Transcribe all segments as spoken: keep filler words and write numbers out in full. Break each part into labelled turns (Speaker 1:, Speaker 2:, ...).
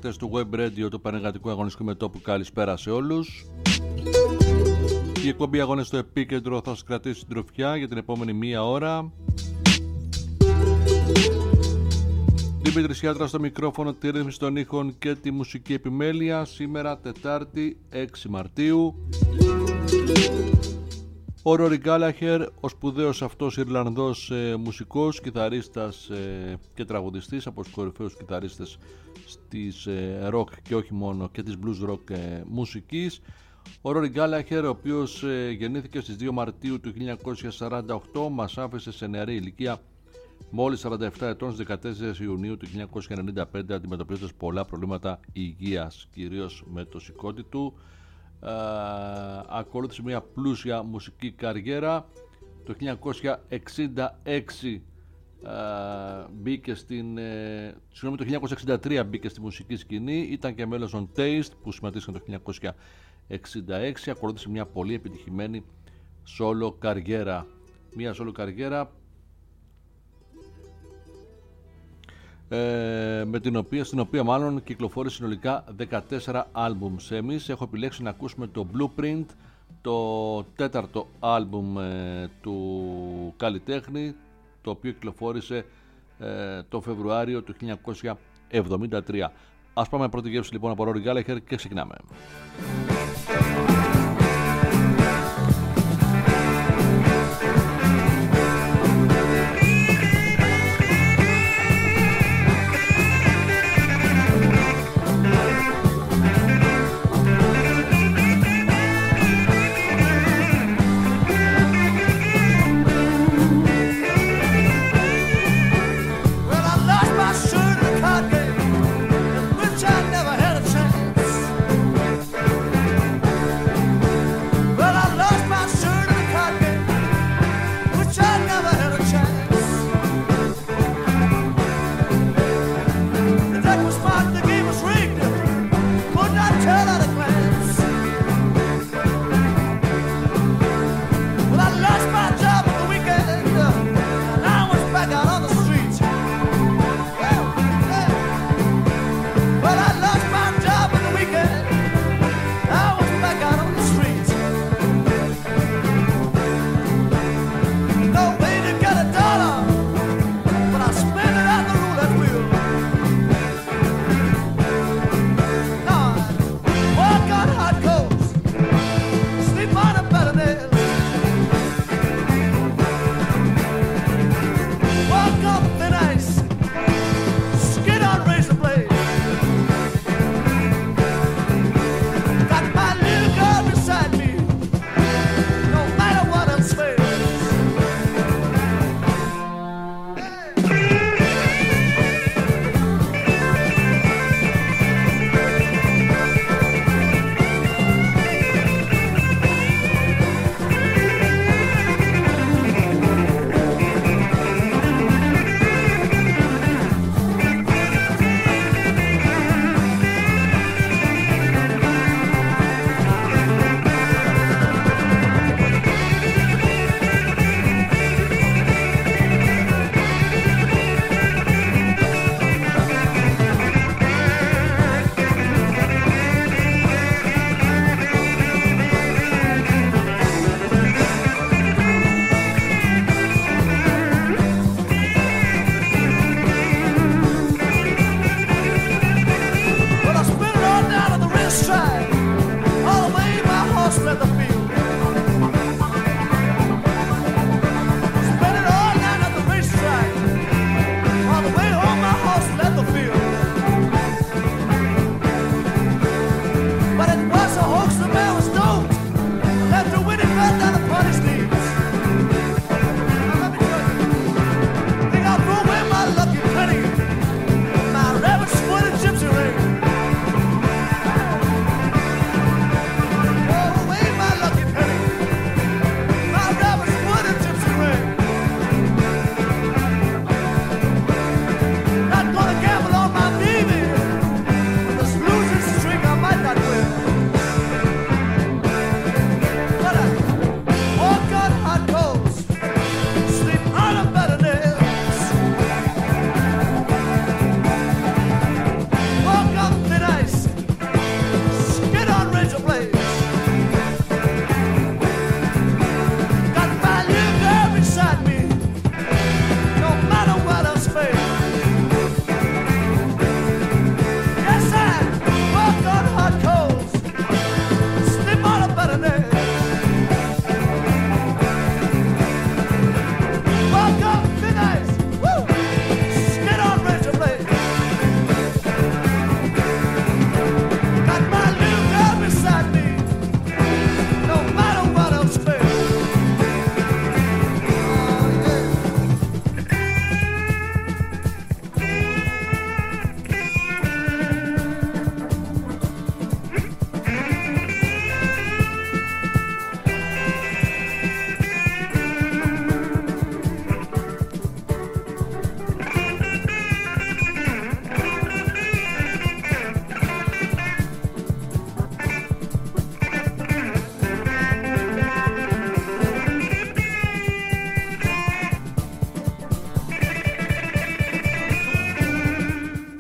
Speaker 1: ακροατές του Web Radio, του Πανεργατικού Αγωνιστικού Μετώπου, καλησπέρα σε όλους. Η εκπομπή Αγώνες στο Επίκεντρο θα σας κρατήσει συντροφιά για την επόμενη μία ώρα. Δημήτρης Σιάτρας στο μικρόφωνο, τη ρύθμιση των ήχων και τη μουσική επιμέλεια. Σήμερα Τετάρτη έξι Μαρτίου. Ο Ρόρι Γκάλαχερ, ο σπουδαίος αυτός Ιρλανδός ε, μουσικός, κιθαρίστας ε, και τραγουδιστής, από τους κορυφαίους κιθαρίστες της ε, rock και όχι μόνο, και της blues rock ε, μουσικής. Ο Ρόρι Γκάλαχερ, ο οποίος ε, γεννήθηκε στις δύο Μαρτίου του χίλια εννιακόσια σαράντα οκτώ, μας άφησε σε νεαρή ηλικία, μόλις σαράντα επτά ετών, στις δεκατέσσερις Ιουνίου του χίλια εννιακόσια ενενήντα πέντε, αντιμετωπίζοντας πολλά προβλήματα υγείας, κυρίως με το σηκώτη του. Uh, ακολούθησε μια πλούσια μουσική καριέρα. Το χίλια εννιακόσια εξήντα έξι uh, μπήκε στην uh, συγγνώμη, το χίλια εννιακόσια εξήντα τρία μπήκε στη μουσική σκηνή. Ήταν και μέλος των Taste που συμμετείχαν το χίλια εννιακόσια εξήντα έξι. Ακολούθησε μια πολύ επιτυχημένη solo καριέρα. Μια solo καριέρα Ε, με την οποία, στην οποία μάλλον κυκλοφόρησε συνολικά δεκατέσσερα άλμπουμ. Εμείς έχω επιλέξει να ακούσουμε το Blueprint, το τέταρτο άλμπουμ ε, του καλλιτέχνη, το οποίο κυκλοφόρησε ε, το Φεβρουάριο του χίλια εννιακόσια εβδομήντα τρία. Ας πάμε πρώτη γεύση λοιπόν από Rory Gallagher και ξεκινάμε.
Speaker 2: Never had a chance.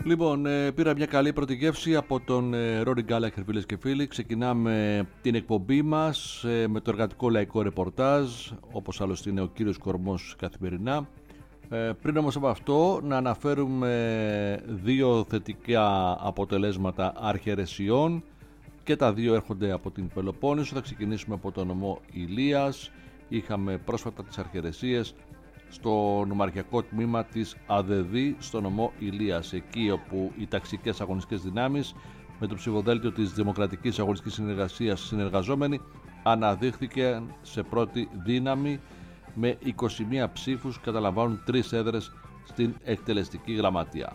Speaker 1: Λοιπόν, ε, πήρα μια καλή πρώτη γεύση από τον ε, Rory Gallagher, φίλες και φίλοι. Ξεκινάμε την εκπομπή μας ε, με το εργατικό λαϊκό ρεπορτάζ, όπως άλλωστε είναι ο κύριος κορμός καθημερινά. Ε, πριν όμως από αυτό, να αναφέρουμε δύο θετικά αποτελέσματα αρχαιρεσιών, και τα δύο έρχονται από την Πελοπόννησο. Θα ξεκινήσουμε από το νομό Ηλίας. Είχαμε πρόσφατα τις αρχαιρεσίες στο νομαρχιακό τμήμα της ΑΔΕΔΗ στο νομό Ηλίας, εκεί όπου οι ταξικές αγωνιστικές δυνάμεις με το ψηφοδέλτιο της Δημοκρατικής Αγωνιστικής Συνεργασίας συνεργαζόμενοι αναδείχθηκαν σε πρώτη δύναμη με είκοσι μία ψήφους, καταλαμβάνουν τρεις έδρες στην εκτελεστική γραμματεία.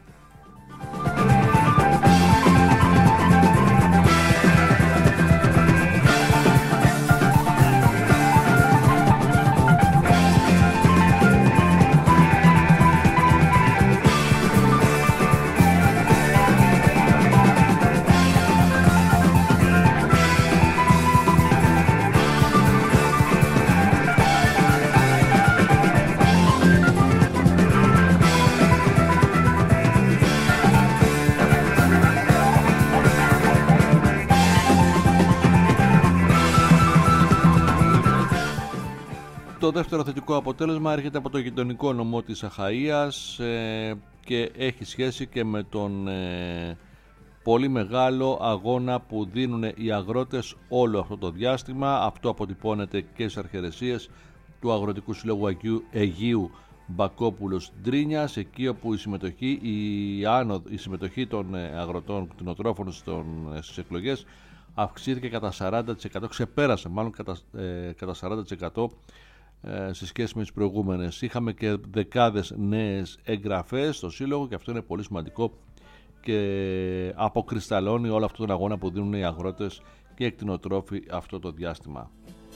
Speaker 1: Το δεύτερο θετικό αποτέλεσμα έρχεται από το γειτονικό νομό της Αχαΐας ε, και έχει σχέση και με τον ε, πολύ μεγάλο αγώνα που δίνουν οι αγρότες όλο αυτό το διάστημα. Αυτό αποτυπώνεται και στις αρχαιρεσίες του Αγροτικού Συλλόγου Αγίου, Αιγείου Μπακόπουλος Ντρίνιας, εκεί όπου η συμμετοχή, η, άνοδ, η συμμετοχή των αγροτών κτηνοτρόφων στις εκλογές αυξήθηκε κατά σαράντα τοις εκατό, ξεπέρασε μάλλον κατά, ε, κατά σαράντα τοις εκατό σε σχέση με τις προηγούμενες. Είχαμε και δεκάδες νέες εγγραφές στο Σύλλογο και αυτό είναι πολύ σημαντικό και αποκρισταλώνει όλο αυτόν τον αγώνα που δίνουν οι αγρότες και οι κτηνοτρόφοι αυτό το διάστημα.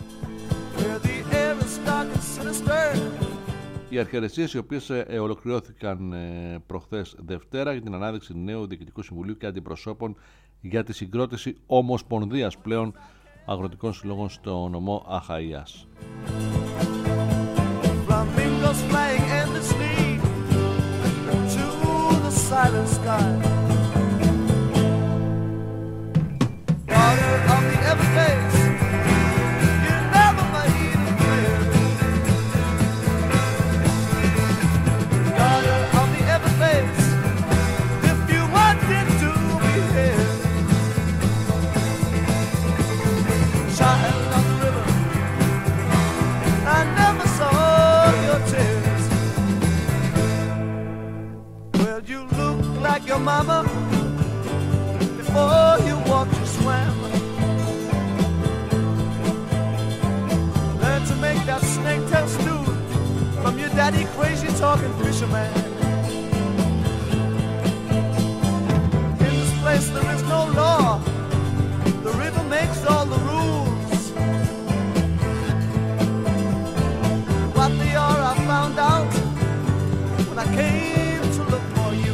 Speaker 1: Οι αρχαιρεσίες, οι οποίες ε, ολοκληρώθηκαν ε, προχθές Δευτέρα για την ανάδειξη νέου Διοικητικού Συμβουλίου και Αντιπροσώπων για τη συγκρότηση ομοσπονδίας πλέον αγροτικών συλλόγων στο νομό Αχαΐας.
Speaker 2: Flamingos flying endlessly to the silent sky. Daughter of the Everglades, you never made it clear. Daughter of the Everglades, if you wanted to be here. Child of the river, I never saw your tears. Well, you look like your mama before you walked, you swam. Learn to make that snake tail stew from your daddy crazy talking fisherman. In this place there is no law, the river makes all the rules. What they are I found out when I came to look for you.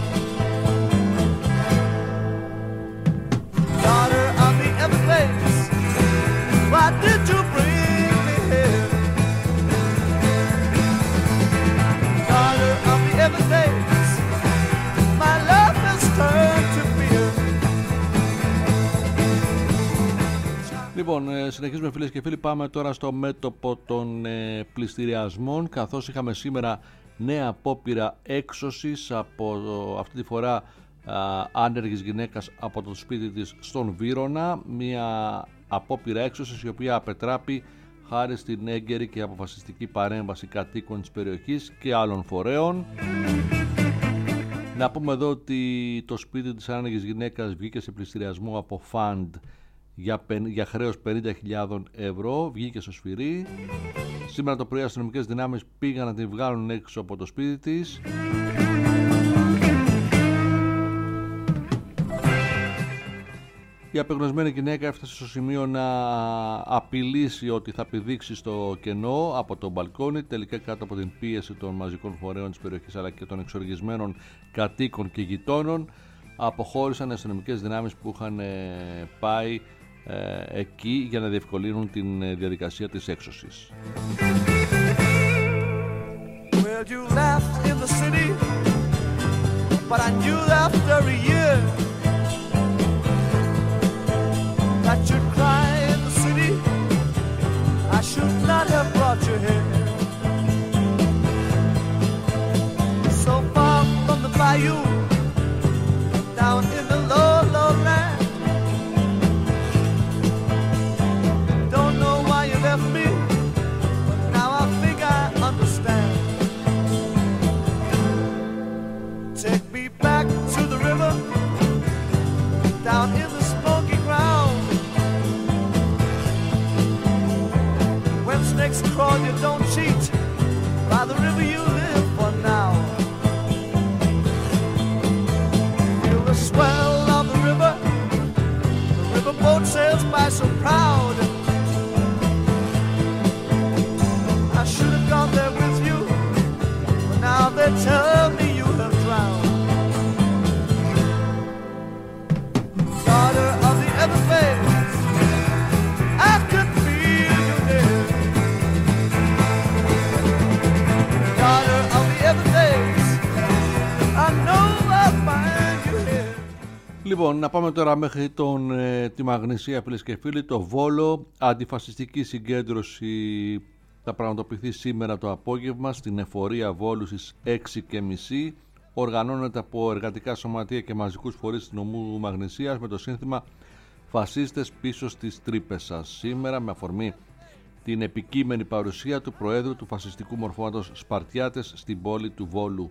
Speaker 2: Daughter of the Everglades, why did you bring me here? Daughter of the Everglades, my love has turned to fear.
Speaker 1: Λοιπόν, ε, συνεχίζουμε φίλες και φίλοι, πάμε τώρα στο μέτωπο των ε, πληστηριασμών, καθώς είχαμε σήμερα νέα απόπειρα έξωσης από ε, αυτή τη φορά ε, άνεργης γυναίκας από το σπίτι της στον Βύρωνα, μια απόπειρα έξωσης η οποία απετράπη χάρη στην έγκαιρη και αποφασιστική παρέμβαση κατοίκων της περιοχής και άλλων φορέων. Να πούμε εδώ ότι το σπίτι της άνεργης γυναίκας βγήκε σε πληστηριασμό από φαντ για, για χρέος πενήντα χιλιάδες ευρώ, βγήκε στο σφυρί. Σήμερα το πρωί οι αστυνομικές δυνάμεις πήγαν να την βγάλουν έξω από το σπίτι της. Η απεγνωσμένη γυναίκα έφτασε στο σημείο να απειλήσει ότι θα πηδήξει στο κενό από το μπαλκόνι. Τελικά, κάτω από την πίεση των μαζικών φορέων της περιοχής αλλά και των εξοργισμένων κατοίκων και γειτόνων, αποχώρησαν οι αστυνομικές δυνάμεις που είχαν πάει ε, εκεί για να διευκολύνουν την διαδικασία της έξωσης. Well, you laughed in the city
Speaker 2: But I knew after a year that you'd cry in the city. I should not have brought you here. So far from the bayou, down in the low, low land. Don't know why you left me, but now I think I understand. Take me back to the river, down in the smoky ground. When snakes crawl, you don't cheat. By the river you live for now. Feel the swell of the river. The river boat sails by so proud. I should have gone there with you, but now they tell me you have drowned. Daughter of the Everglades, I could feel you there. Daughter of the Everglades, I know I'll find you here.
Speaker 1: Λοιπόν, να πάμε τώρα μέχρι τον, ε, τη Μαγνησία, φίλες και φίλοι, το Βόλο. Αντιφασιστική συγκέντρωση θα πραγματοποιηθεί σήμερα το απόγευμα στην εφορία Βόλου στις έξι και μισή. Οργανώνεται από εργατικά σωματεία και μαζικούς φορείς του νομού Μαγνησίας με το σύνθημα «Φασίστες πίσω στις τρύπες σας». Σήμερα με αφορμή την επικείμενη παρουσία του Προέδρου του φασιστικού μορφώματος Σπαρτιάτες στην πόλη του Βόλου.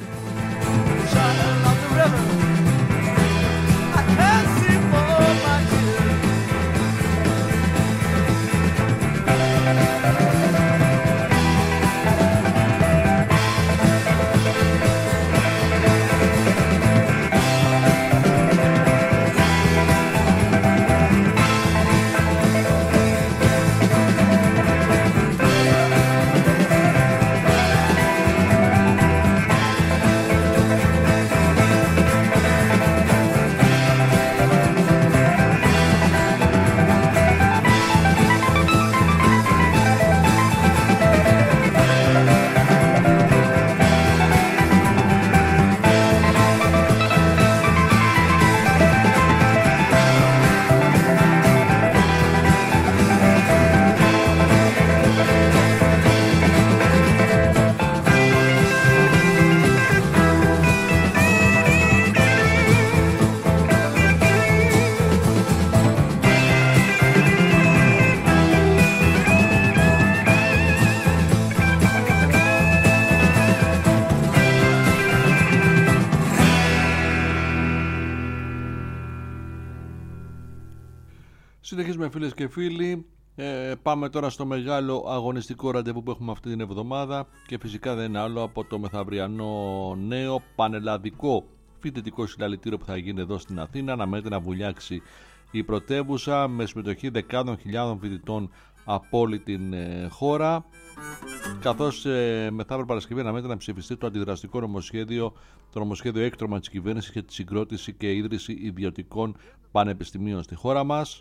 Speaker 1: Συνεχίζουμε, φίλες και φίλοι. Ε, πάμε τώρα στο μεγάλο αγωνιστικό ραντεβού που έχουμε αυτή την εβδομάδα και φυσικά δεν είναι άλλο από το μεθαυριανό νέο πανελλαδικό φοιτητικό συλλαλητήριο που θα γίνει εδώ στην Αθήνα. Αναμένεται να βουλιάξει η πρωτεύουσα με συμμετοχή δεκάδων χιλιάδων φοιτητών από όλη την ε, χώρα, καθώς ε, μεθαύριο Παρασκευή αναμένεται να ψηφιστεί το αντιδραστικό νομοσχέδιο, το νομοσχέδιο έκτρωμα της κυβέρνησης για τη συγκρότηση και ίδρυση ιδιωτικών πανεπιστημίων στη χώρα μας.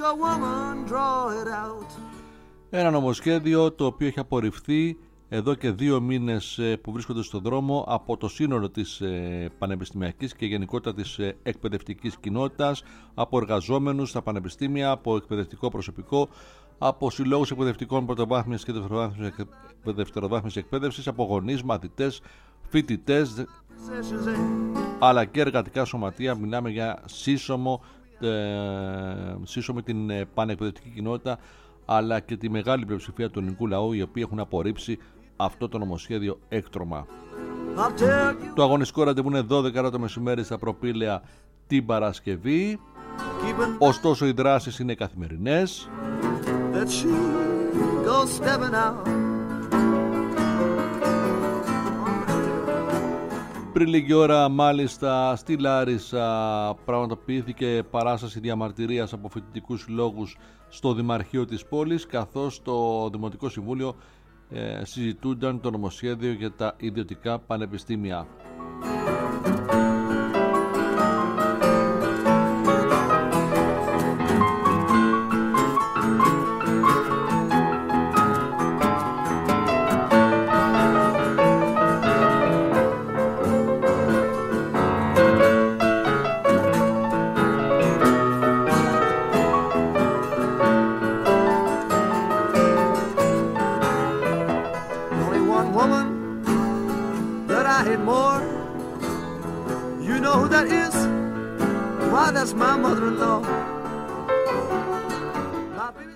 Speaker 1: Ένα νομοσχέδιο το οποίο έχει απορριφθεί εδώ και δύο μήνες που βρίσκονται στον δρόμο από το σύνολο της πανεπιστημιακής και γενικότερα της εκπαιδευτικής κοινότητας, από εργαζόμενους στα πανεπιστήμια, από εκπαιδευτικό προσωπικό, από συλλόγους εκπαιδευτικών πρωτοβάθμιας και δευτεροβάθμιας εκπαίδευσης, από γονείς, μαθητές, φοιτητές, αλλά και εργατικά σωματεία. Μιλάμε για σύσσωμο, ε, σύσσωμη την ε, πανεκπαιδευτική κοινότητα, αλλά και τη μεγάλη πλειοψηφία του ελληνικού λαού, οι οποίοι έχουν απορρίψει αυτό το νομοσχέδιο έκτρωμα. Το αγωνιστικό ραντεβού είναι δώδεκα το μεσημέρι στα Προπήλαια την Παρασκευή. Ωστόσο οι δράσεις είναι καθημερινές. Πριν λίγη ώρα μάλιστα στη Λάρισα πραγματοποιήθηκε παράσταση διαμαρτυρίας από φοιτητικούς συλλόγους στο Δημαρχείο της πόλης, καθώς το Δημοτικό Συμβούλιο ε, συζητούνταν το νομοσχέδιο για τα ιδιωτικά πανεπιστήμια.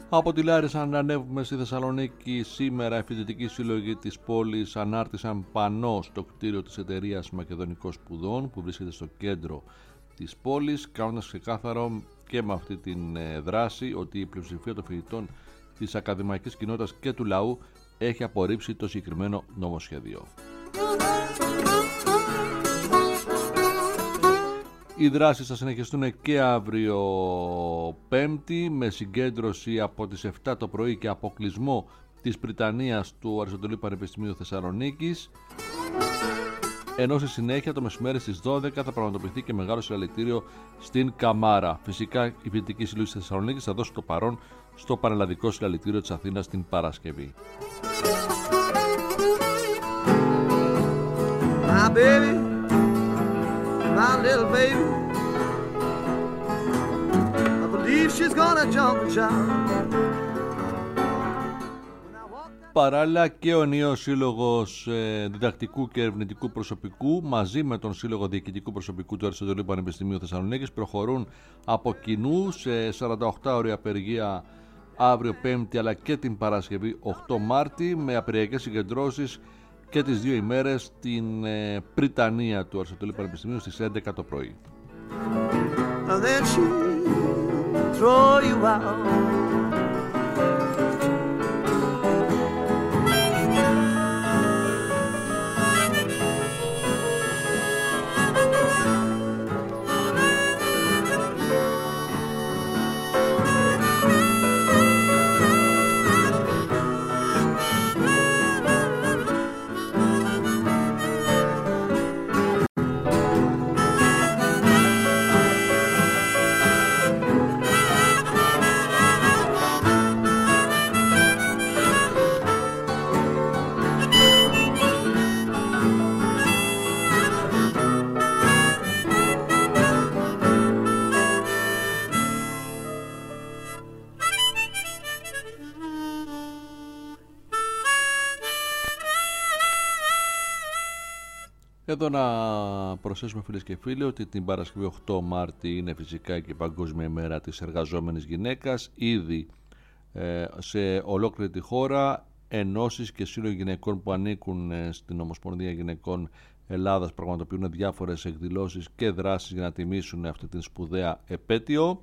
Speaker 1: Από τη Λάρισα να ανέβουμε στη Θεσσαλονίκη. Σήμερα οι φοιτητικοί σύλλογοι της πόλης ανάρτησαν πανό στο κτίριο της εταιρείας Μακεδονικών Σπουδών που βρίσκεται στο κέντρο της πόλης, κάνοντας ξεκάθαρο και με αυτή την δράση ότι η πλειοψηφία των φοιτητών της ακαδημαϊκής κοινότητας και του λαού έχει απορρίψει το συγκεκριμένο νομοσχέδιο. Οι δράσεις θα συνεχιστούν και αύριο Πέμπτη με συγκέντρωση από τις επτά το πρωί και αποκλεισμό της Πριτανείας του Αριστοτελείου Πανεπιστημίου Θεσσαλονίκης, ενώ στη συνέχεια το μεσημέρι στις δώδεκα θα πραγματοποιηθεί και μεγάλο συλλαλητήριο στην Καμάρα. Φυσικά η φοιτητική σύλλογη της Θεσσαλονίκης θα δώσει το παρόν στο πανελλαδικό συλλαλητήριο της Αθήνας την Παρασκευή.
Speaker 2: My baby, my little baby, I believe she's gonna jump and shout.
Speaker 1: Παράλληλα και ο νέος Σύλλογος ε, Διδακτικού και Ερευνητικού Προσωπικού μαζί με τον Σύλλογο Διοικητικού Προσωπικού του Αριστοτελείου Πανεπιστημίου Θεσσαλονίκης προχωρούν από κοινού σε σαρανταοκτάωρη απεργία αύριο Πέμπτη αλλά και την Παρασκευή οκτώ Μάρτη με απεργιακές συγκεντρώσεις και τις δύο ημέρες στην ε, Πριτανεία του Αριστοτελείου Πανεπιστημίου στις έντεκα το πρωί.
Speaker 2: And then she throw you out.
Speaker 1: Εδώ να προσθέσουμε φίλες και φίλοι ότι την Παρασκευή οκτώ Μάρτη είναι φυσικά και η Παγκόσμια ημέρα της εργαζόμενης γυναίκας. Ήδη ε, σε ολόκληρη τη χώρα ενώσεις και σύλλογοι γυναικών που ανήκουν ε, στην Ομοσπονδία Γυναικών Ελλάδας πραγματοποιούν διάφορες εκδηλώσεις και δράσεις για να τιμήσουν αυτή την σπουδαία επέτειο.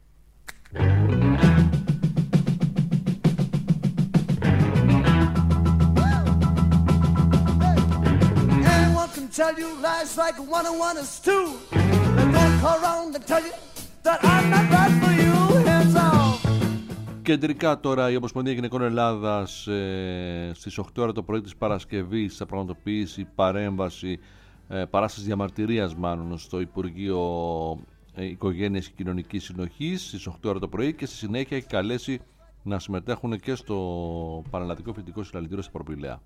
Speaker 2: Tell you lies like one and one is two. They don't call around and tell you that I'm not right for you. Hands off.
Speaker 1: Κεντρικά τώρα η Ομοσπονδία Γυναικών Ελλάδας ε, στις οκτώ ώρα το πρωί της Παρασκευής θα πραγματοποιήσει παρέμβαση, ε, παράσταση διαμαρτυρίας μάλλον στο Υπουργείο ε, Οικογένειας και Κοινωνικής Συνοχής στις οκτώ ώρα το πρωί και στη συνέχεια έχει καλέσει να συμμετέχουν και στο Πανελλαδικό Φοιτητικό Συλλαλητήριο στα Προπηλαία.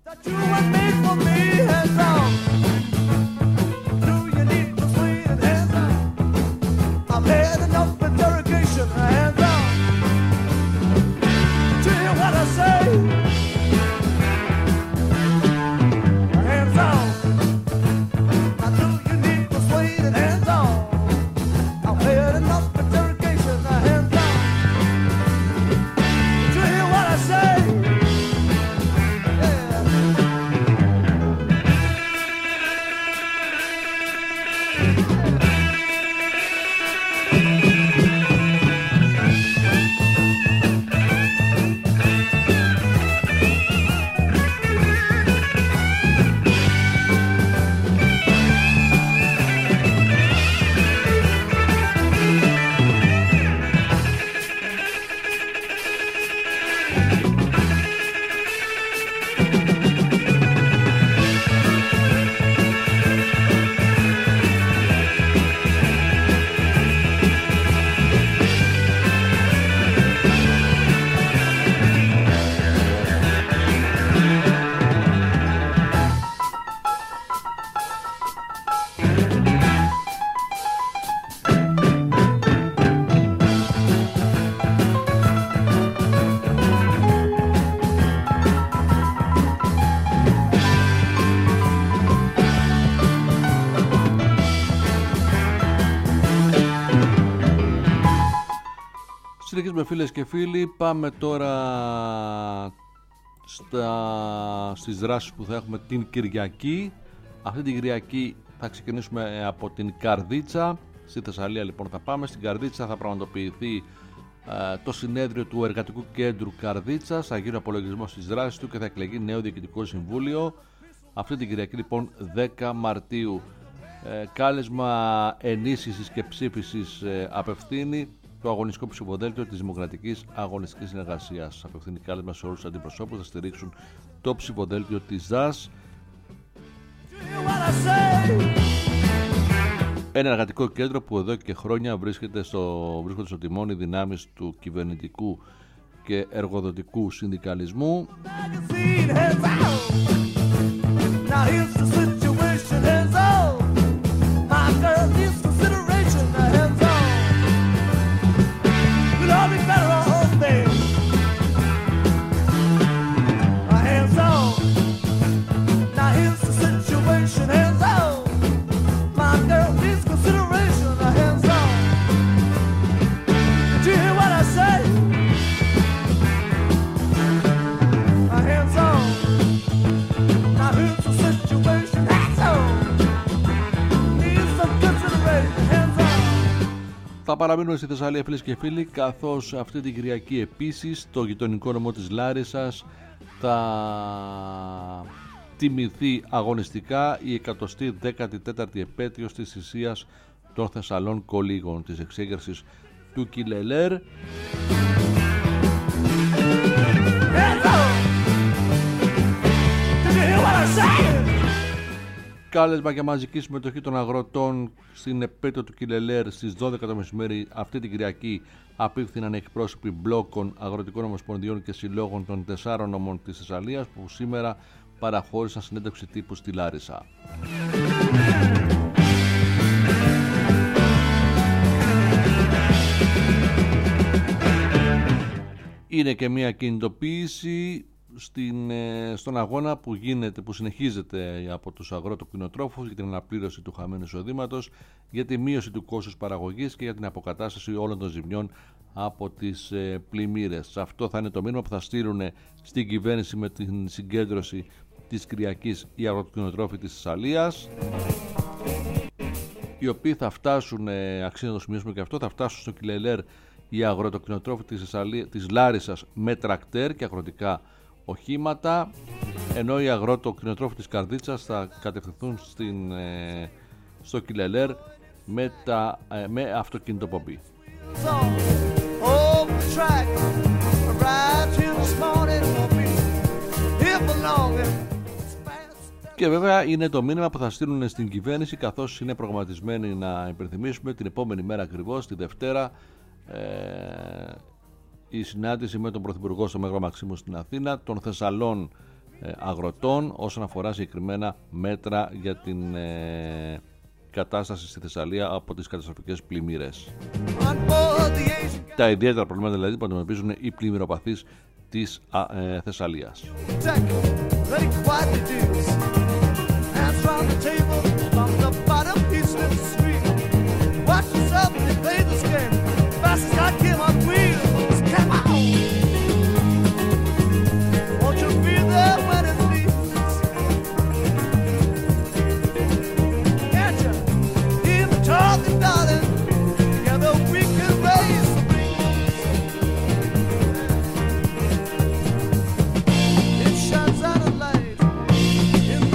Speaker 1: συνεχίζουμε φίλες και φίλοι. Πάμε τώρα στα, στις δράσεις που θα έχουμε την Κυριακή. Αυτή την Κυριακή θα ξεκινήσουμε από την Καρδίτσα. Στη Θεσσαλία λοιπόν θα πάμε. Στην Καρδίτσα θα πραγματοποιηθεί ε, το συνέδριο του Εργατικού Κέντρου Καρδίτσας. Θα γίνει ο απολογισμός της δράσης του και θα εκλεγεί νέο Διοικητικό Συμβούλιο. Αυτή την Κυριακή λοιπόν δέκα Μαρτίου. Ε, κάλεσμα ενίσχυσης και ψήφισης ε, απευθύνει το αγωνιστικό ψηφοδέλτιο της Δημοκρατικής Αγωνιστικής Συνεργασίας. Απευθύνει κάλεσμα σε όλους τους αντιπροσώπους να στηρίξουν το ψηφοδέλτιο της ΔΑΣ. Ένα εργατικό κέντρο που εδώ και χρόνια βρίσκεται στο, βρίσκονται στο τιμόνι δυνάμεις του κυβερνητικού και εργοδοτικού συνδικαλισμού. Θα παραμείνουμε στη Θεσσαλία φίλες και φίλοι, καθώς αυτή την Κυριακή επίσης το γειτονικό νομό της Λάρισσας θα τιμηθεί αγωνιστικά η εκατοστή δέκατη τέταρτη επέτειος της θυσίας των Θεσσαλών Κολύγων, της εξέγερσης του Κιλελέρ. Κάλεσμα για μαζική συμμετοχή των αγροτών στην επέτειο του Κιλελέρ στις δώδεκα το μεσημέρι αυτή την Κυριακή απίφθηναν εκπρόσωποι μπλόκων, αγροτικών ομοσπονδιών και συλλόγων των τεσσάρων νομών της Θεσσαλίας που σήμερα παραχώρησαν συνέντευξη τύπου στη Λάρισα. Είναι και μια κινητοποίηση στην, στον αγώνα που γίνεται, που συνεχίζεται από τους αγρότοπινοτρόφους για την αναπλήρωση του χαμένου εισοδήματος, για τη μείωση του κόστους παραγωγής και για την αποκατάσταση όλων των ζημιών από τις ε, πλημμύρες. Αυτό θα είναι το μήνυμα που θα στείλουν στην κυβέρνηση με την συγκέντρωση της Κυριακής οι αγροτοπινοτρόφοι της Θεσσαλίας, οι οποίοι θα φτάσουν, ε, αξίζει να το σημειώσουμε και αυτό, θα φτάσουν στο Κιλελέρ οι αγροτοπινοτρόφοι της, της Λάρισσας με τρακτέρ και αγροτικά οχήματα, ενώ οι αγρότοπινοτρόφοι της Καρδίτσας θα κατευθυνθούν στην, ε, στο Κιλελέρ με, τα, ε, με αυτοκινητοπομπή. Και βέβαια είναι το μήνυμα που θα στείλουν στην κυβέρνηση, καθώς είναι προγραμματισμένοι, να υπενθυμίσουμε, την επόμενη μέρα ακριβώς, τη Δευτέρα, ε, η συνάντηση με τον Πρωθυπουργό στο Μέγαρο Μαξίμου στην Αθήνα των Θεσσαλών ε, αγροτών όσον αφορά συγκεκριμένα μέτρα για την ε, κατάσταση στη Θεσσαλία από τις καταστροφικές πλημμύρες. Τα ιδιαίτερα προβλήματα δηλαδή που αντιμετωπίζουν οι πλημμυροπαθείς της α, ε, Θεσσαλίας.
Speaker 2: In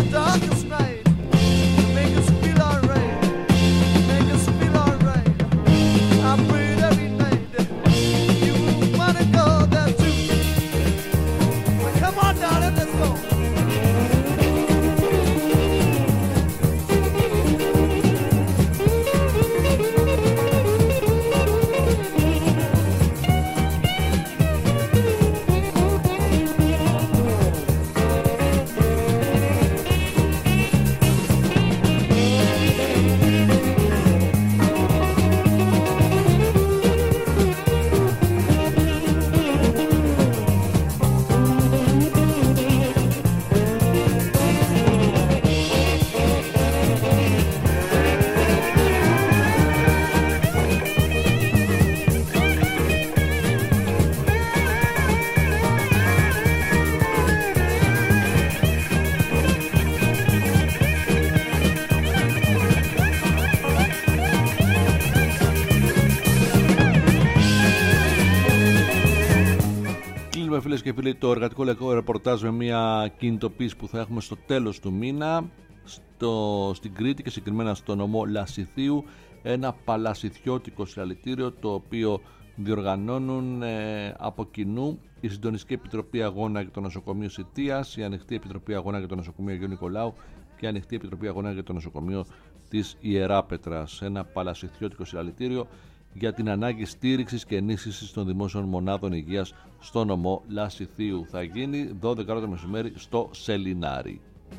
Speaker 1: Φίλες και φίλοι, το εργατικό λαϊκό ρεπορτάζ με μια κινητοποίηση που θα έχουμε στο τέλος του μήνα στο, στην Κρήτη και συγκεκριμένα στο νομό Λασιθίου, ένα παλασιθιώτικο συλλαλητήριο το οποίο διοργανώνουν ε, από κοινού η Συντονιστική Επιτροπή Αγώνα για το Νοσοκομείο Σιτίας, η Ανοιχτή Επιτροπή Αγώνα για το Νοσοκομείο Αγίου Νικολάου και η Ανοιχτή Επιτροπή Αγώνα για το Νοσοκομείο της Ιεράπετρας. Ένα παλασιθιώτικο συλλαλητήριο για την ανάγκη στήριξης και ενίσχυσης των δημόσιων μονάδων υγείας στο νομό Λασιθίου. Θα γίνει δώδεκα ώρα το μεσημέρι στο Σελινάρι.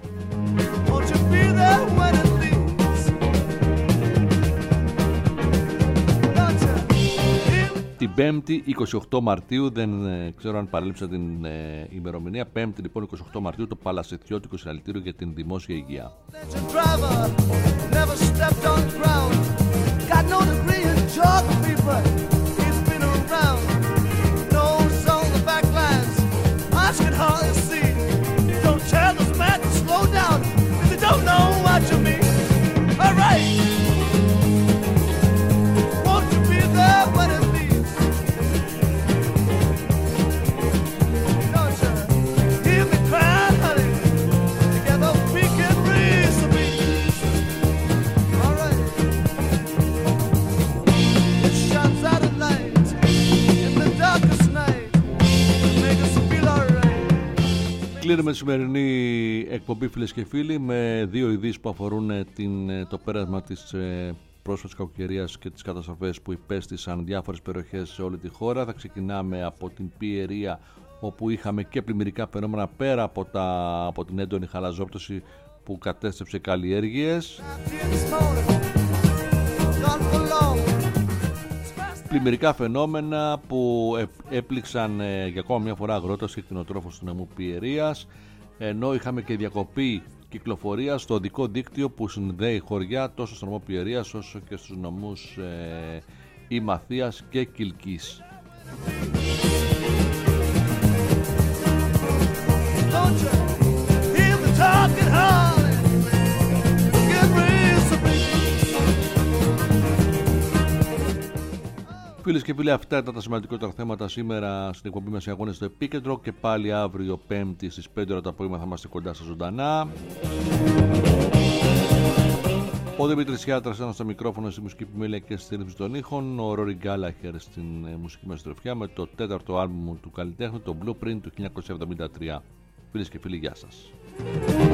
Speaker 1: Την Πέμπτη είκοσι οκτώ Μαρτίου, δεν ε, ξέρω αν παρέλειψα την ε, ημερομηνία, Πέμπτη λοιπόν είκοσι οκτώ Μαρτίου, το Παλασιθιώτικο Συλλαλητήριο για την Δημόσια Υγεία. Κλείνουμε τη σημερινή εκπομπή, φίλες και φίλοι, με δύο ειδήσεις που αφορούν την, το πέρασμα της ε, πρόσφατης κακοκαιρίας και τις καταστροφές που υπέστησαν διάφορες περιοχές σε όλη τη χώρα. Θα ξεκινάμε από την Πιερία, όπου είχαμε και πλημμυρικά φαινόμενα πέρα από, τα, από την έντονη χαλαζόπτωση που κατέστρεψε καλλιέργειες. Πλημμυρικά φαινόμενα που έπληξαν ε, για ακόμα μια φορά αγρότες και κτηνοτρόφους του νομού Πιερίας, ενώ είχαμε και διακοπή κυκλοφορία στο οδικό δίκτυο που συνδέει χωριά τόσο στο νομό Πιερίας όσο και στους νομούς ε, Ημαθίας και Κιλκής. Φίλες και φίλοι, αυτά ήταν τα σημαντικότερα θέματα σήμερα στην εκπομπή μας οι αγώνες στο επίκεντρο, και πάλι αύριο Πέμπτη στις πέντε ώρα το απόγευμα θα είμαστε κοντά σας ζωντανά. Ο Δημήτρης Χιάτρας ήταν στο μικρόφωνο, στη μουσική επιμέλεια και στη ρύθμιση των ήχων, ο Ρόρι Γκάλαχερ στην μουσική μας τροφιά με το τέταρτο άλμπουμ του καλλιτέχνη, το Blueprint του χίλια εννιακόσια εβδομήντα τρία. Φίλες και φίλοι, γεια σας.